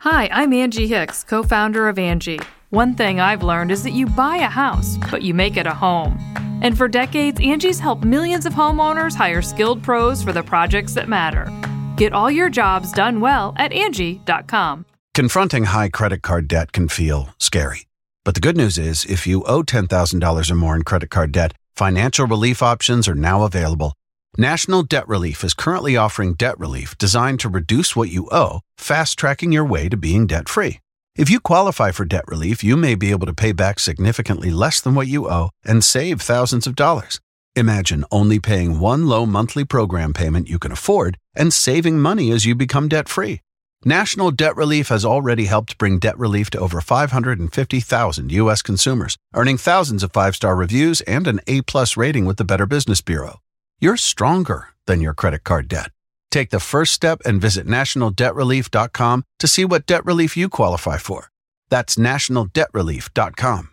Hi, I'm Angie Hicks, co-founder of Angie. One thing I've learned is that you buy a house, but you make it a home. And for decades, Angie's helped millions of homeowners hire skilled pros for the projects that matter. Get all your jobs done well at Angie.com. Confronting high credit card debt can feel scary. But the good news is, if you owe $10,000 or more in credit card debt, financial relief options are now available. National Debt Relief is currently offering debt relief designed to reduce what you owe, fast-tracking your way to being debt-free. If you qualify for debt relief, you may be able to pay back significantly less than what you owe and save thousands of dollars. Imagine only paying one low monthly program payment you can afford and saving money as you become debt-free. National Debt Relief has already helped bring debt relief to over 550,000 U.S. consumers, earning thousands of five-star reviews and an A-plus rating with the Better Business Bureau. You're stronger than your credit card debt. Take the first step and visit nationaldebtrelief.com to see what debt relief you qualify for. That's nationaldebtrelief.com.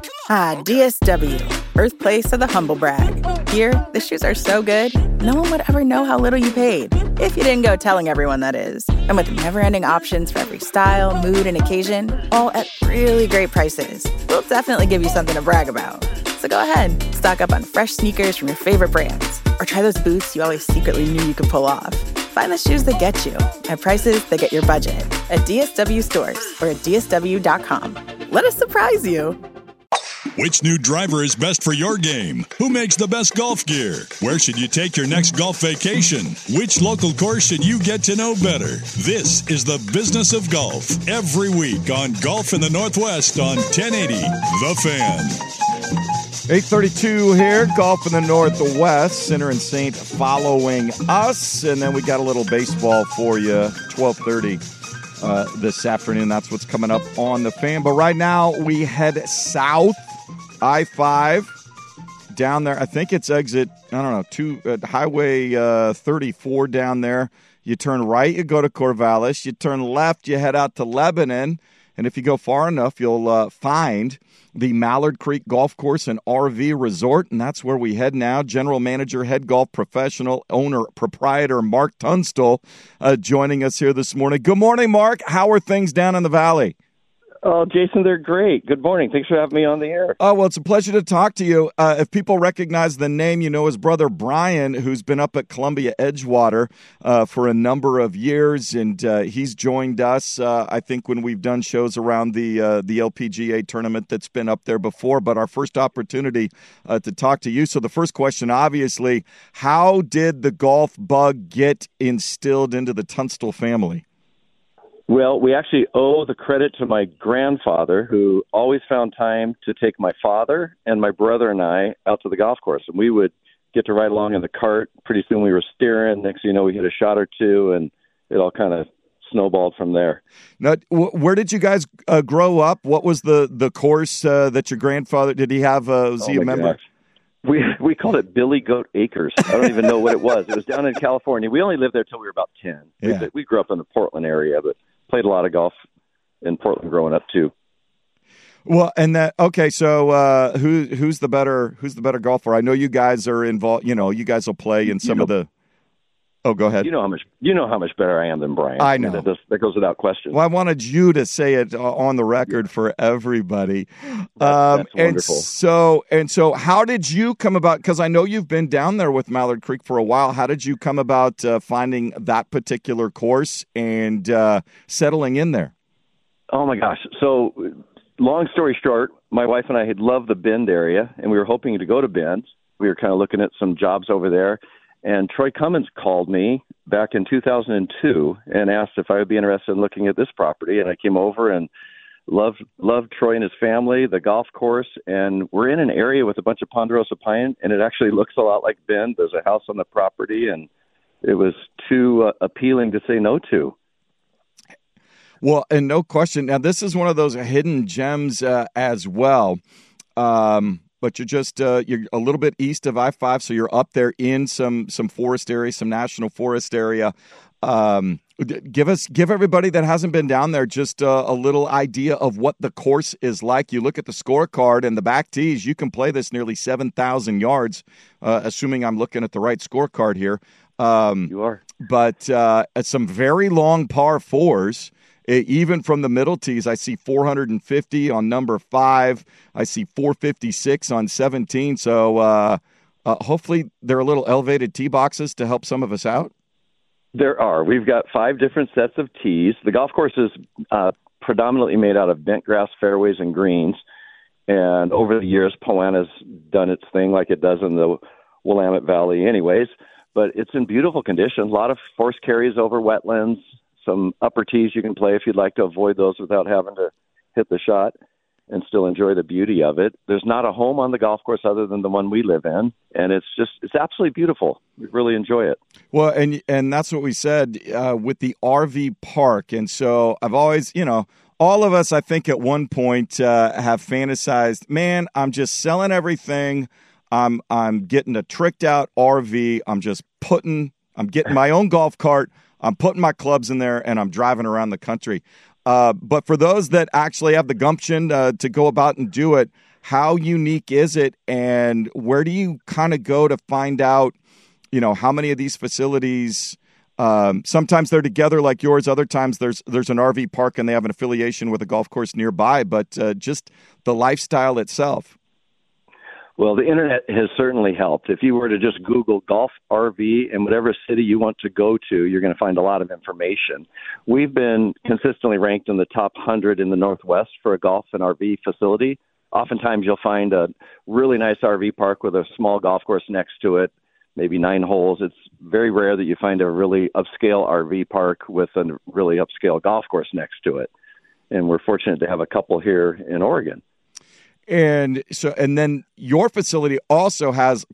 DSW, birthplace of the humble brag. Here, the shoes are so good, no one would ever know how little you paid. If you didn't go telling everyone, that is. And with never-ending options for every style, mood, and occasion, all at really great prices, we'll definitely give you something to brag about. So go ahead, stock up on fresh sneakers from your favorite brands, or try those boots you always secretly knew you could pull off. Find the shoes that get you at prices that get your budget at DSW stores or at DSW.com. Let us surprise you. Which new driver is best for your game? Who makes the best golf gear? Where should you take your next golf vacation? Which local course should you get to know better? This is the Business of Golf every week on Golf in the Northwest on 1080 The Fan. 8:32 here, Golf in the Northwest, Center and Saint following us, and then we got a little baseball for you, 12:30 this afternoon. That's what's coming up on the Fan. But right now we head south, I-5, down there. I think it's exit, Highway 34 down there. You turn right, you go to Corvallis. You turn left, you head out to Lebanon. And if you go far enough, you'll find the Mallard Creek Golf Course and RV Resort, and that's where we head now. General Manager, head golf professional, owner, proprietor Mark Tunstall joining us here this morning. Good morning, Mark. How are things down in the Valley? Oh, Jason, they're great. Good morning. Thanks for having me on the air. Oh, well, it's a pleasure to talk to you. If people recognize the name, you know his brother Brian, who's been up at Columbia Edgewater for a number of years, and he's joined us, I think, when we've done shows around the LPGA tournament that's been up there before, but our first opportunity to talk to you. So the first question, obviously, how did the golf bug get instilled into the Tunstall family? Well, we actually owe the credit to my grandfather, who always found time to take my father and my brother and I out to the golf course. And we would get to ride along in the cart. Pretty soon we were steering. Next thing you know, we hit a shot or two, and it all kind of snowballed from there. Now, where did you guys grow up? What was the course that your grandfather, did he have, was he a member? Gosh. We called it Billy Goat Acres. I don't even know what it was. It was down in California. We only lived there till we were about 10. Yeah. We grew up in the Portland area, but played a lot of golf in Portland growing up too. Well, and so who's the better golfer? I know you guys are involved. You know, you guys will play in some of the. Oh, go ahead. You know how much better I am than Brian. I know. That goes without question. Well, I wanted you to say it on the record for everybody. That's wonderful. And so, how did you come about? Because I know you've been down there with Mallard Creek for a while. How did you come about finding that particular course and settling in there? Oh my gosh! So, long story short, my wife and I had loved the Bend area, and we were hoping to go to Bend. We were kind of looking at some jobs over there. And Troy Cummins called me back in 2002 and asked if I would be interested in looking at this property. And I came over and loved Troy and his family, the golf course. And we're in an area with a bunch of ponderosa pine, and it actually looks a lot like Bend. There's a house on the property, and it was too appealing to say no to. Well, and no question. Now, this is one of those hidden gems as well. But you're just you're a little bit east of I-5, so you're up there in some forest area, some national forest area. Give everybody that hasn't been down there just a little idea of what the course is like. You look at the scorecard and the back tees. You can play this nearly 7,000 yards, assuming I'm looking at the right scorecard here. You are. But at some very long par fours. Even from the middle tees, I see 450 on number 5. I see 456 on 17. So hopefully there are a little elevated tee boxes to help some of us out. There are. We've got 5 different sets of tees. The golf course is predominantly made out of bent grass fairways and greens. And over the years, Poana's done its thing like it does in the Willamette Valley anyways. But it's in beautiful condition. A lot of force carries over wetlands, some upper tees you can play if you'd like to avoid those without having to hit the shot and still enjoy the beauty of it. There's not a home on the golf course other than the one we live in, and it's absolutely beautiful. We really enjoy it. Well, and that's what we said with the RV park. And so I've always, all of us, I think at one point have fantasized, man, I'm just selling everything. I'm getting a tricked out RV. I'm getting my own golf cart. I'm putting my clubs in there and I'm driving around the country. But for those that actually have the gumption to go about and do it, how unique is it? And where do you kind of go to find out, how many of these facilities, sometimes they're together like yours. Other times there's an RV park and they have an affiliation with a golf course nearby, but just the lifestyle itself. Well, the internet has certainly helped. If you were to just Google golf RV in whatever city you want to go to, you're going to find a lot of information. We've been consistently ranked in the top 100 in the Northwest for a golf and RV facility. Oftentimes you'll find a really nice RV park with a small golf course next to it, maybe 9 holes. It's very rare that you find a really upscale RV park with a really upscale golf course next to it. And we're fortunate to have a couple here in Oregon. And then your facility also has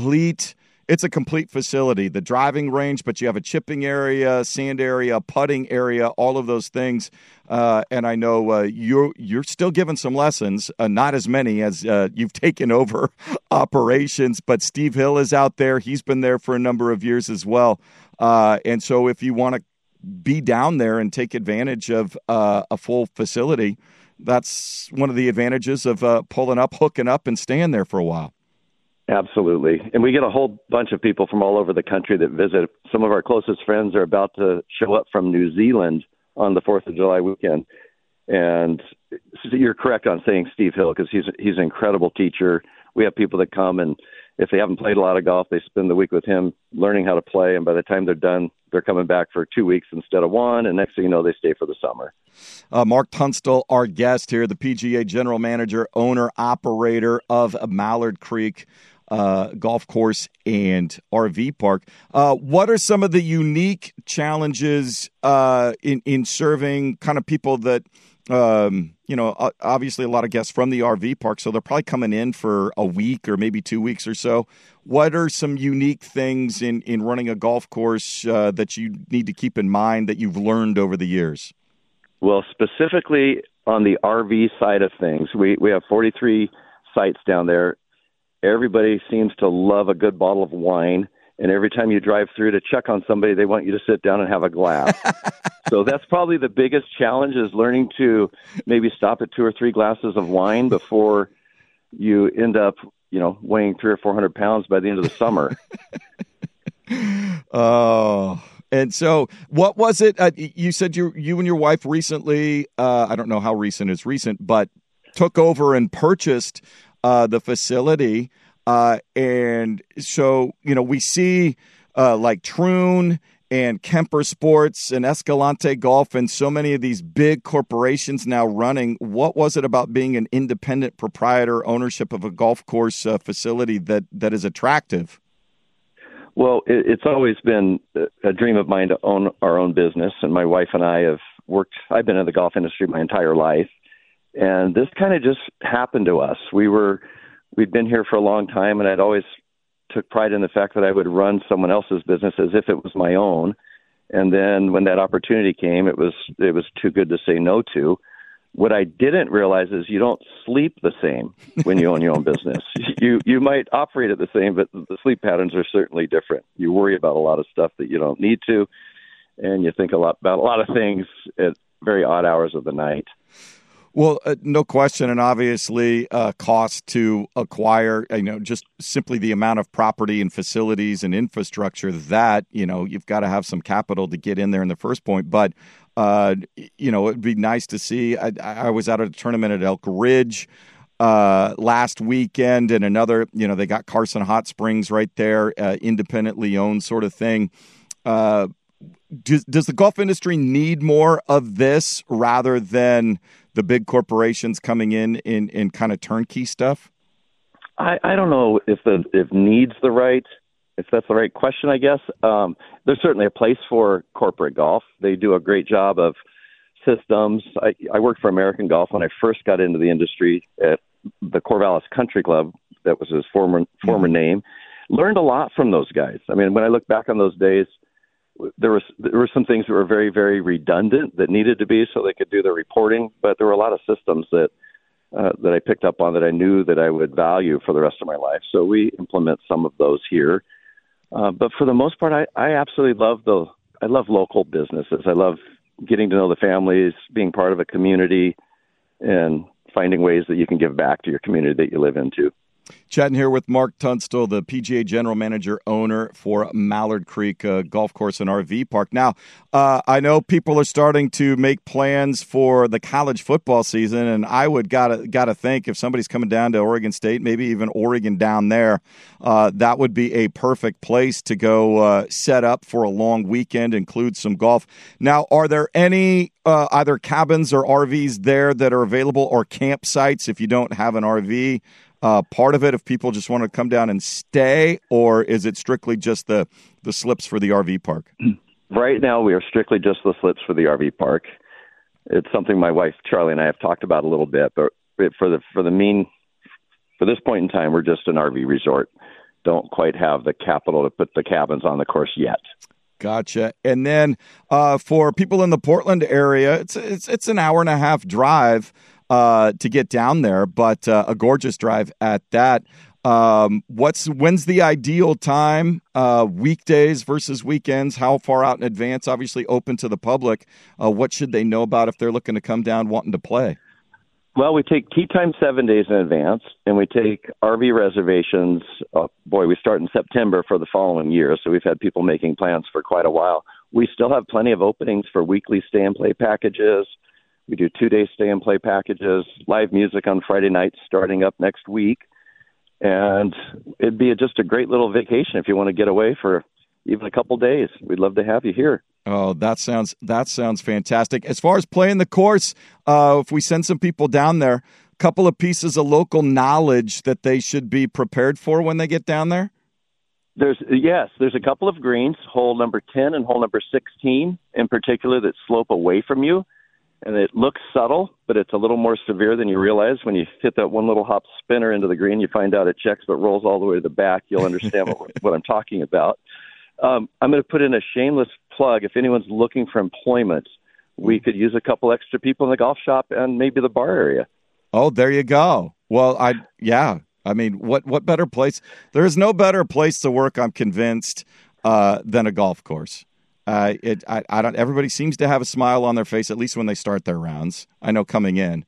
it's a complete facility, the driving range, but you have a chipping area, sand area, putting area, all of those things. And I know you're still giving some lessons, not as many as you've taken over operations, but Steve Hill is out there. He's been there for a number of years as well. And so if you want to be down there and take advantage of a full facility, that's one of the advantages of pulling up, hooking up, and staying there for a while. Absolutely. And we get a whole bunch of people from all over the country that visit. Some of our closest friends are about to show up from New Zealand on the 4th of July weekend. And you're correct on saying Steve Hill, because he's an incredible teacher. We have people that come, and if they haven't played a lot of golf, they spend the week with him learning how to play. And by the time they're done, they're coming back for 2 weeks instead of 1. And next thing you know, they stay for the summer. Mark Tunstall, our guest here, the PGA general manager, owner, operator of Mallard Creek Golf Course and RV Park. What are some of the unique challenges in serving kind of people that, obviously a lot of guests from the RV park, so they're probably coming in for a week or maybe 2 weeks or so. What are some unique things in running a golf course that you need to keep in mind that you've learned over the years? Well, specifically on the RV side of things, we have 43 sites down there. Everybody seems to love a good bottle of wine, and every time you drive through to check on somebody, they want you to sit down and have a glass. So that's probably the biggest challenge, is learning to maybe stop at 2 or 3 glasses of wine before you end up, weighing 300 or 400 pounds by the end of the summer. Oh, and so what was it? You said you and your wife recently, I don't know how recent is recent, but took over and purchased the facility. And so, we see like Troon and Kemper Sports and Escalante Golf and so many of these big corporations now running. What was it about being an independent proprietor, ownership of a golf course facility that is attractive? Well, it's always been a dream of mine to own our own business, and my wife and I I've been in the golf industry my entire life, and this kind of just happened to us. We'd been here for a long time, and I'd always took pride in the fact that I would run someone else's business as if it was my own. And then when that opportunity came, it was too good to say no to. What I didn't realize is you don't sleep the same when you own your own business. You might operate it the same, but the sleep patterns are certainly different. You worry about a lot of stuff that you don't need to, and you think about a lot of things at very odd hours of the night. Well, no question, and obviously cost to acquire, just simply the amount of property and facilities and infrastructure that, you've got to have some capital to get in there in the first point. But It'd be nice to see. I was out at a tournament at Elk Ridge last weekend, and another, they got Carson Hot Springs right there, independently owned sort of thing. Does the golf industry need more of this rather than the big corporations coming in kind of turnkey stuff? I don't know if needs if that's the right question, I guess. There's certainly a place for corporate golf. They do a great job of systems. I worked for American Golf when I first got into the industry at the Corvallis Country Club. That was his former name. Learned a lot from those guys. I mean, when I look back on those days, there were some things that were very, very redundant that needed to be so they could do the reporting, but there were a lot of systems that I picked up on that I knew that I would value for the rest of my life. So we implement some of those here. But for the most part, I absolutely love local businesses. I love getting to know the families, being part of a community, and finding ways that you can give back to your community that you live into. Chatting here with Mark Tunstall, the PGA General Manager, owner for Mallard Creek Golf Course and RV Park. Now, I know people are starting to make plans for the college football season, and I would gotta think if somebody's coming down to Oregon State, maybe even Oregon down there, that would be a perfect place to go set up for a long weekend, include some golf. Now, are there any either cabins or RVs there that are available, or campsites if you don't have an RV? Part of it if people just want to come down and stay, or is it strictly just the slips for the RV park? Right now, we are strictly just the slips for the RV park. It's something my wife Charlie and I have talked about a little bit, but for this point in time, we're just an RV resort. Don't quite have the capital to put the cabins on the course yet. Gotcha. And then for people in the Portland area, it's an hour and a half drive to get down there, but a gorgeous drive at that. When's the ideal time? Weekdays versus weekends? How far out in advance? Obviously open to the public. What should they know about if they're looking to come down wanting to play? Well, we take tee time 7 days in advance, and we take RV reservations. We start in September for the following year, so we've had people making plans for quite a while. We still have plenty of openings for weekly stay-and-play packages. We do 2-day stay-and-play packages, live music on Friday nights starting up next week. And it'd be just a great little vacation if you want to get away for even a couple days. We'd love to have you here. Oh, that sounds fantastic. As far as playing the course, if we send some people down there, a couple of pieces of local knowledge that they should be prepared for when they get down there? There's a couple of greens, hole number 10 and hole number 16 in particular, that slope away from you. And it looks subtle, but it's a little more severe than you realize. When you hit that one little hop spinner into the green, you find out it checks but rolls all the way to the back. You'll understand what I'm talking about. I'm going to put in a shameless plug. If anyone's looking for employment, we could use a couple extra people in the golf shop and maybe the bar area. Oh, there you go. Well, I mean, what better place? There is no better place to work, I'm convinced, than a golf course. Everybody seems to have a smile on their face, at least when they start their rounds. I know coming in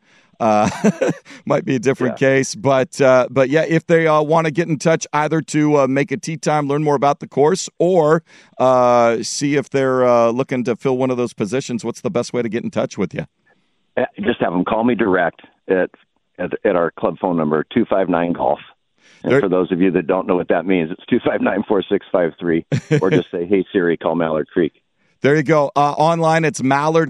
might be a different case, but yeah, if they want to get in touch either to make a tee time, learn more about the course, or see if they're looking to fill one of those positions, what's the best way to get in touch with you? Just have them call me direct at our club phone number, 259-GOLF. And for those of you that don't know what that means, it's 259-4653, or just say, hey, Siri, call Mallard Creek. There you go. Online, it's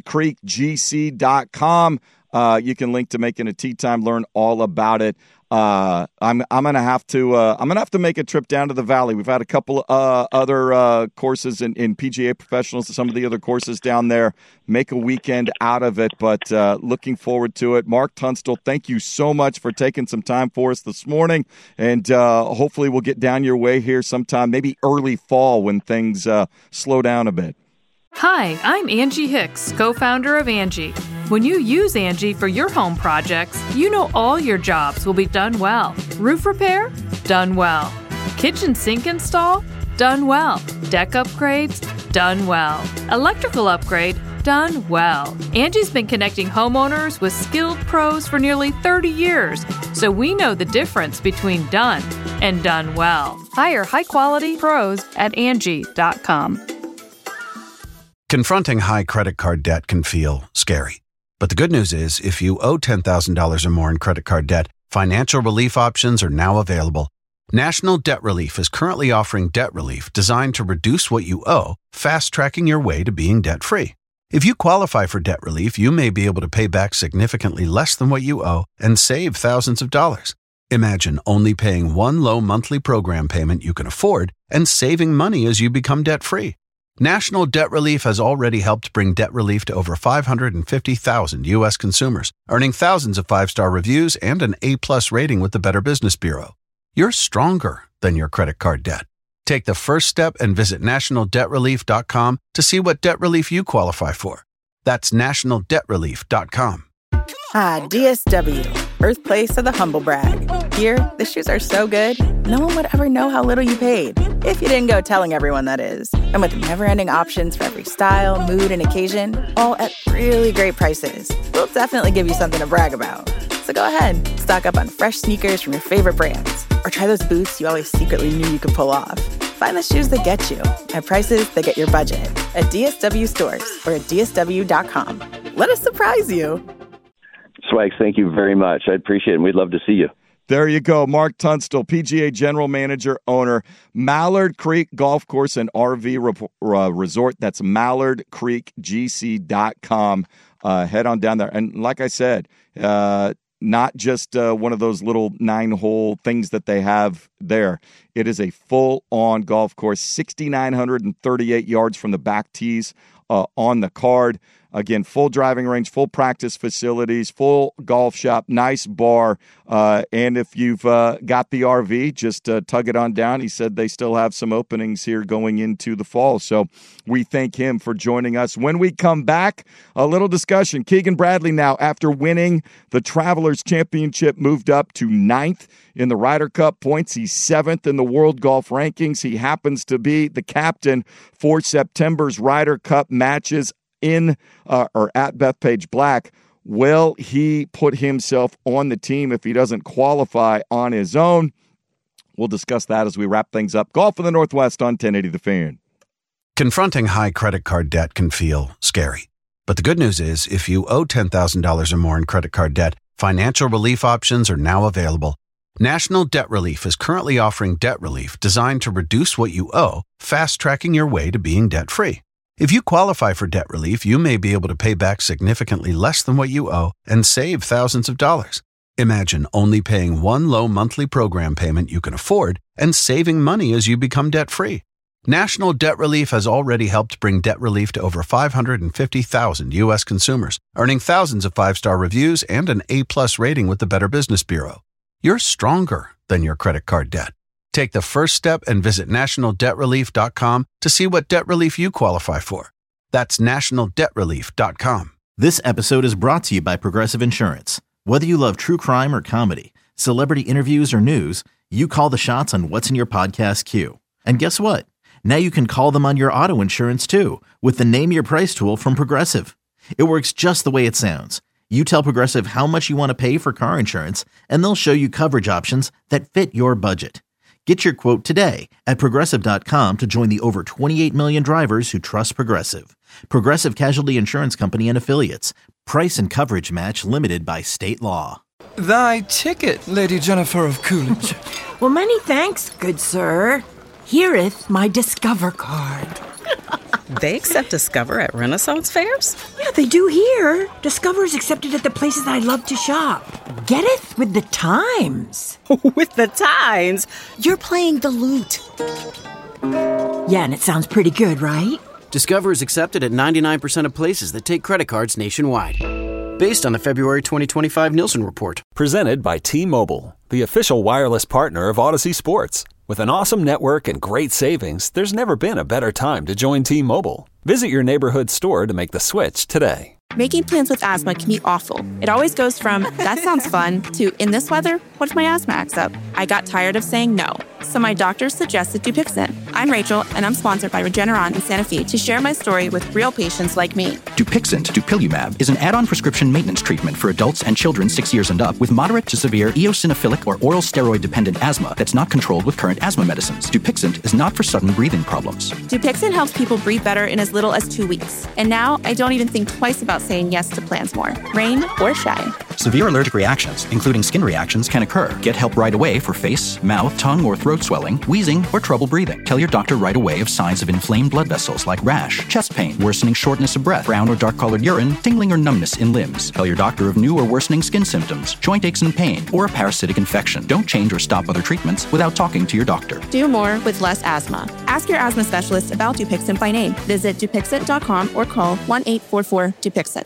mallardcreekgc.com. You can link to making a tee time, learn all about it. I'm gonna have to make a trip down to the Valley. We've had a couple other courses in PGA Professionals, some of the other courses down there. Make a weekend out of it, but looking forward to it. Mark Tunstall, thank you so much for taking some time for us this morning, and hopefully we'll get down your way here sometime, maybe early fall when things slow down a bit. Hi, I'm Angie Hicks, co-founder of Angie. When you use Angie for your home projects, you know all your jobs will be done well. Roof repair? Done well. Kitchen sink install? Done well. Deck upgrades? Done well. Electrical upgrade? Done well. Angie's been connecting homeowners with skilled pros for nearly 30 years, so we know the difference between done and done well. Hire high-quality pros at Angie.com. Confronting high credit card debt can feel scary. But the good news is, if you owe $10,000 or more in credit card debt, financial relief options are now available. National Debt Relief is currently offering debt relief designed to reduce what you owe, fast-tracking your way to being debt-free. If you qualify for debt relief, you may be able to pay back significantly less than what you owe and save thousands of dollars. Imagine only paying one low monthly program payment you can afford and saving money as you become debt-free. National Debt Relief has already helped bring debt relief to over 550,000 U.S. consumers, earning thousands of five-star reviews and an A-plus rating with the Better Business Bureau. You're stronger than your credit card debt. Take the first step and visit nationaldebtrelief.com to see what debt relief you qualify for. That's nationaldebtrelief.com. DSW, birthplace of the humble brag. Here, the shoes are so good, no one would ever know how little you paid. If you didn't go telling everyone, that is. And with never-ending options for every style, mood, and occasion, all at really great prices, we'll definitely give you something to brag about. So go ahead, stock up on fresh sneakers from your favorite brands, or try those boots you always secretly knew you could pull off. Find the shoes that get you at prices that get your budget at DSW stores or at DSW.com. Let us surprise you. Swags, thank you very much. I appreciate it, and we'd love to see you. There you go. Mark Tunstall, PGA General Manager, owner, Mallard Creek Golf Course and RV Resort. That's mallardcreekgc.com. Head on down there. And like I said, not just one of those little 9-hole things that they have there. It is a full-on golf course, 6,938 yards from the back tees on the card. Again, full driving range, full practice facilities, full golf shop, nice bar. And if you've got the RV, just tug it on down. He said they still have some openings here going into the fall. So we thank him for joining us. When we come back, a little discussion. Keegan Bradley now, after winning the Travelers Championship, moved up to 9th in the Ryder Cup points. He's 7th in the World Golf Rankings. He happens to be the captain for September's Ryder Cup matches in or at Bethpage Black. Will he put himself on the team if he doesn't qualify on his own? We'll discuss that as we wrap things up. Golf in the Northwest on 1080 The Fan. Confronting high credit card debt can feel scary. But the good news is, if you owe $10,000 or more in credit card debt, financial relief options are now available. National Debt Relief is currently offering debt relief designed to reduce what you owe, fast-tracking your way to being debt-free. If you qualify for debt relief, you may be able to pay back significantly less than what you owe and save thousands of dollars. Imagine only paying one low monthly program payment you can afford and saving money as you become debt-free. National Debt Relief has already helped bring debt relief to over 550,000 U.S. consumers, earning thousands of five-star reviews and an A-plus rating with the Better Business Bureau. You're stronger than your credit card debt. Take the first step and visit nationaldebtrelief.com to see what debt relief you qualify for. That's nationaldebtrelief.com. This episode is brought to you by Progressive Insurance. Whether you love true crime or comedy, celebrity interviews or news, you call the shots on what's in your podcast queue. And guess what? Now you can call them on your auto insurance too with the Name Your Price tool from Progressive. It works just the way it sounds. You tell Progressive how much you want to pay for car insurance, and they'll show you coverage options that fit your budget. Get your quote today at Progressive.com to join the over 28 million drivers who trust Progressive. Progressive Casualty Insurance Company and Affiliates. Price and coverage match limited by state law. Thy ticket, Lady Jennifer of Coolidge. Well, many thanks, good sir. Here'th my Discover card. They accept Discover at Renaissance fairs? Yeah, they do here. Discover's accepted at the places I love to shop. Getteth with the times. With the times? You're playing the lute. Yeah, and it sounds pretty good, right? Discover is accepted at 99% of places that take credit cards nationwide. Based on the February 2025 Nielsen Report. Presented by T-Mobile, the official wireless partner of Odyssey Sports. With an awesome network and great savings, there's never been a better time to join T-Mobile. Visit your neighborhood store to make the switch today. Making plans with asthma can be awful. It always goes from, that sounds fun, to, in this weather, what if my asthma acts up? I got tired of saying no, so my doctor suggested Dupixent. I'm Rachel, and I'm sponsored by Regeneron in Santa Fe to share my story with real patients like me. Dupixent, dupilumab, is an add-on prescription maintenance treatment for adults and children 6 years and up with moderate to severe eosinophilic or oral steroid-dependent asthma that's not controlled with current asthma medicines. Dupixent is not for sudden breathing problems. Dupixent helps people breathe better in as little as 2 weeks. And now I don't even think twice about saying yes to plans more, rain or shine. Severe allergic reactions, including skin reactions, can occur. Get help right away for face, mouth, tongue, or throat swelling, wheezing, or trouble breathing. Tell your doctor right away of signs of inflamed blood vessels like rash, chest pain, worsening shortness of breath, brown or dark-colored urine, tingling or numbness in limbs. Tell your doctor of new or worsening skin symptoms, joint aches and pain, or a parasitic infection. Don't change or stop other treatments without talking to your doctor. Do more with less asthma. Ask your asthma specialist about Dupixent by name. Visit Dupixent.com or call 1-844-DUPIXENT.